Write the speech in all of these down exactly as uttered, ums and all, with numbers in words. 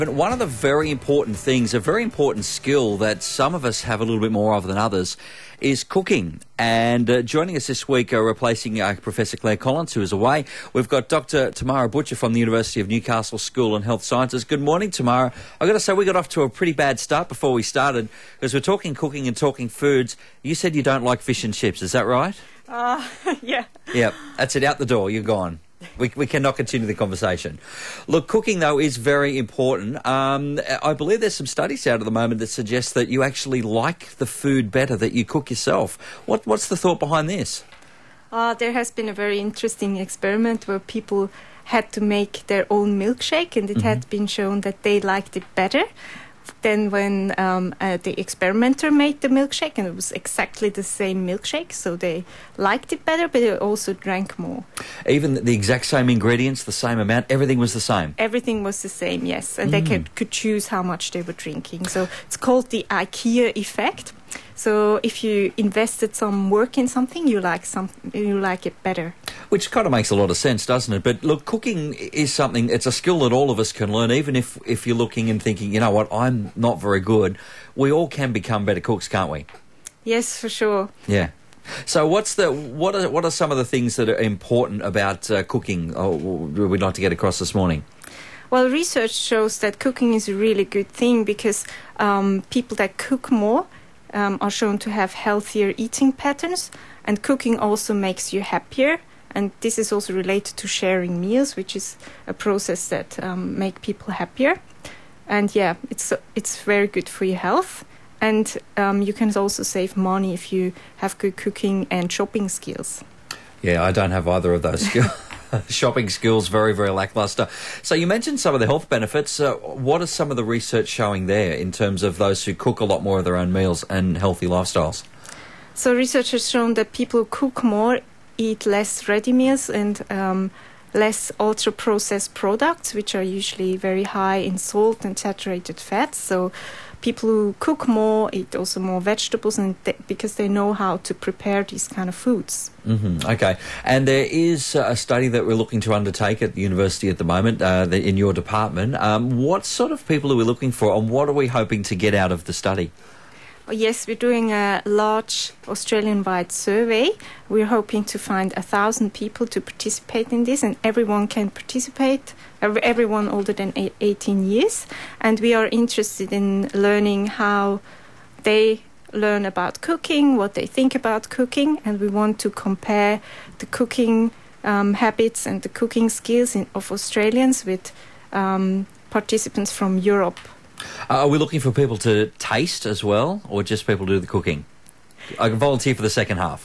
But one of the very important things, a very important skill that some of us have a little bit more of than others, is cooking. And uh, joining us this week, uh, replacing uh, Professor Claire Collins, who is away, we've got Doctor Tamara Butcher from the University of Newcastle School of Health Sciences. Good morning, Tamara. I've got to say, we got off to a pretty bad start before we started, because we're talking cooking and talking foods. You said you don't like fish and chips, is that right? Uh, yeah. Yeah, that's it, out the door, you're gone. We, we cannot continue the conversation. Look, cooking, though, is very important. Um, I believe there's some studies out at the moment that suggest that you actually like the food better that you cook yourself. What, what's the thought behind this? Uh, there has been a very interesting experiment where people had to make their own milkshake, and it mm-hmm. had been shown that they liked it better than when um, uh, the experimenter made the milkshake, and it was exactly the same milkshake, so they liked it better, but they also drank more. Even the exact same ingredients, the same amount, everything was the same? Everything was the same, yes, and mm. they could, could choose how much they were drinking. So it's called the IKEA effect. So if you invested some work in something, you like some, you like it better. Which kind of makes a lot of sense, doesn't it? But look, cooking is something, it's a skill that all of us can learn, even if, if you're looking and thinking, you know what, I'm not very good. We all can become better cooks, can't we? Yes, for sure. Yeah. So what's the what are what are some of the things that are important about uh, cooking, or we'd like to get across this morning? Well, research shows that cooking is a really good thing because um, people that cook more um, are shown to have healthier eating patterns, and cooking also makes you happier. And this is also related to sharing meals, which is a process that um, make people happier. And yeah, it's it's very good for your health. And um, you can also save money if you have good cooking and shopping skills. Yeah, I don't have either of those skills. Shopping skills, very, very lackluster. So you mentioned some of the health benefits. Uh, what is some of the research showing there in terms of those who cook a lot more of their own meals and healthy lifestyles? So research has shown that people who cook more eat less ready meals and um, less ultra-processed products, which are usually very high in salt and saturated fats. So people who cook more eat also more vegetables, and th- because they know how to prepare these kind of foods. Mm-hmm. Okay. And there is a study that we're looking to undertake at the university at the moment, uh, the, in your department. Um, what sort of people are we looking for, and what are we hoping to get out of the study? Yes, we're doing a large Australian-wide survey. We're hoping to find a thousand people to participate in this, and everyone can participate, everyone older than eighteen years. And we are interested in learning how they learn about cooking, what they think about cooking, and we want to compare the cooking um, habits and the cooking skills in, of Australians with um, participants from Europe. Uh, are we looking for people to taste as well, or just people to do the cooking? I can volunteer for the second half.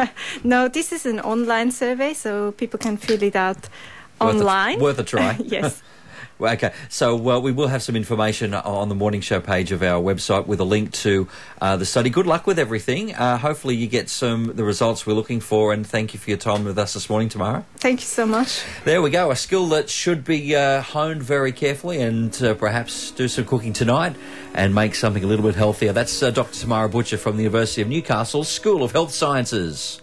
No, this is an online survey, so people can fill it out worth online. A, worth a try. Yes. Well, okay, so uh, we will have some information on the Morning Show page of our website with a link to uh, the study. Good luck with everything. Uh, hopefully you get some the results we're looking for, and thank you for your time with us this morning, Tamara. Thank you so much. There we go, a skill that should be uh, honed very carefully, and uh, perhaps do some cooking tonight and make something a little bit healthier. That's uh, Doctor Tamara Butcher from the University of Newcastle School of Health Sciences.